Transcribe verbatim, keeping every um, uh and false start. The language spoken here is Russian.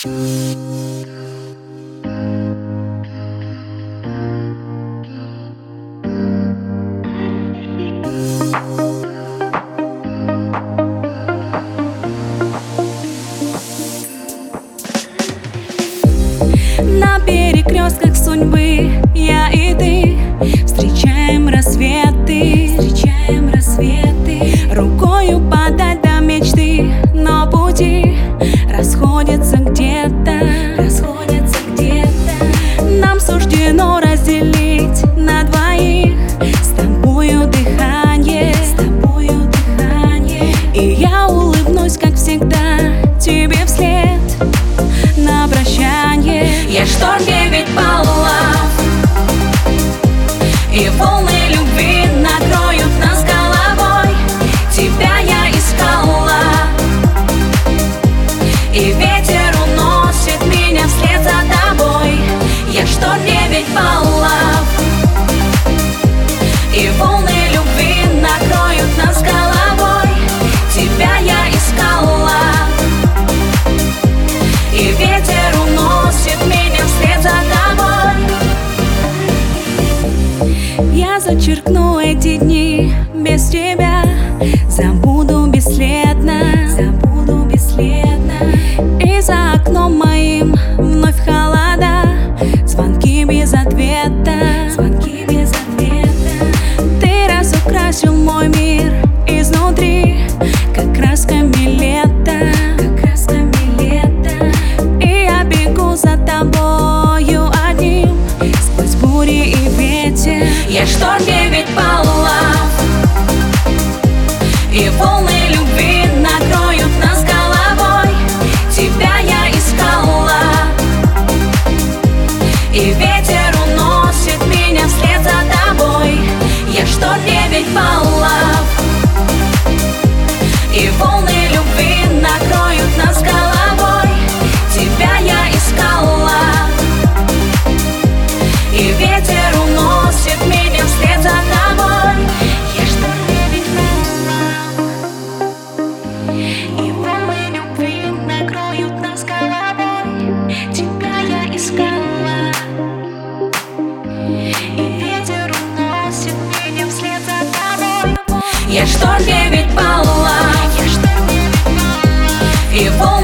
На перекрестках судьбы я и ты встречаем рассветы, встречаем рассветы. Рукою подать до мечты, но пути расходятся где-то, расходятся где-то. Нам суждено разделить на двоих с тобою дыхание, с тобою дыхание. И я улыбнусь, как всегда, тебе вслед на прощанье. Я шторм девять баллов, и волны любви накроют нас головой. Тебя я искала, и ветер уносит меня вслед за тобой. Я шторм девять баллов, и волны любви накроют нас головой. Тебя я искала, и ветер уносит меня вслед за тобой. Я зачеркну эти дни без тебя, забуду бесследно, забуду бесследно. И за окном моим вновь холода, звонки без ответа, звонки без ответа. Ты разукрасил мой мир изнутри, как красками лета, как красками лета. И я бегу за тобою одним сквозь бури и ветер. Я шторм девять баллов, и волны любви накроют нас головой. Тебя я искала, и ветер уносит меня вслед за тобой. Я шторм девять баллов, и волны любви накроют нас головой. Тебя я искала, и ветер уносит меня вслед за тобой. Я шторм девять баллов, и волны любви накроют нас головой. Тебя я искала, и ветер уносит меня вслед за тобой. Я шторм девять баллов, и волны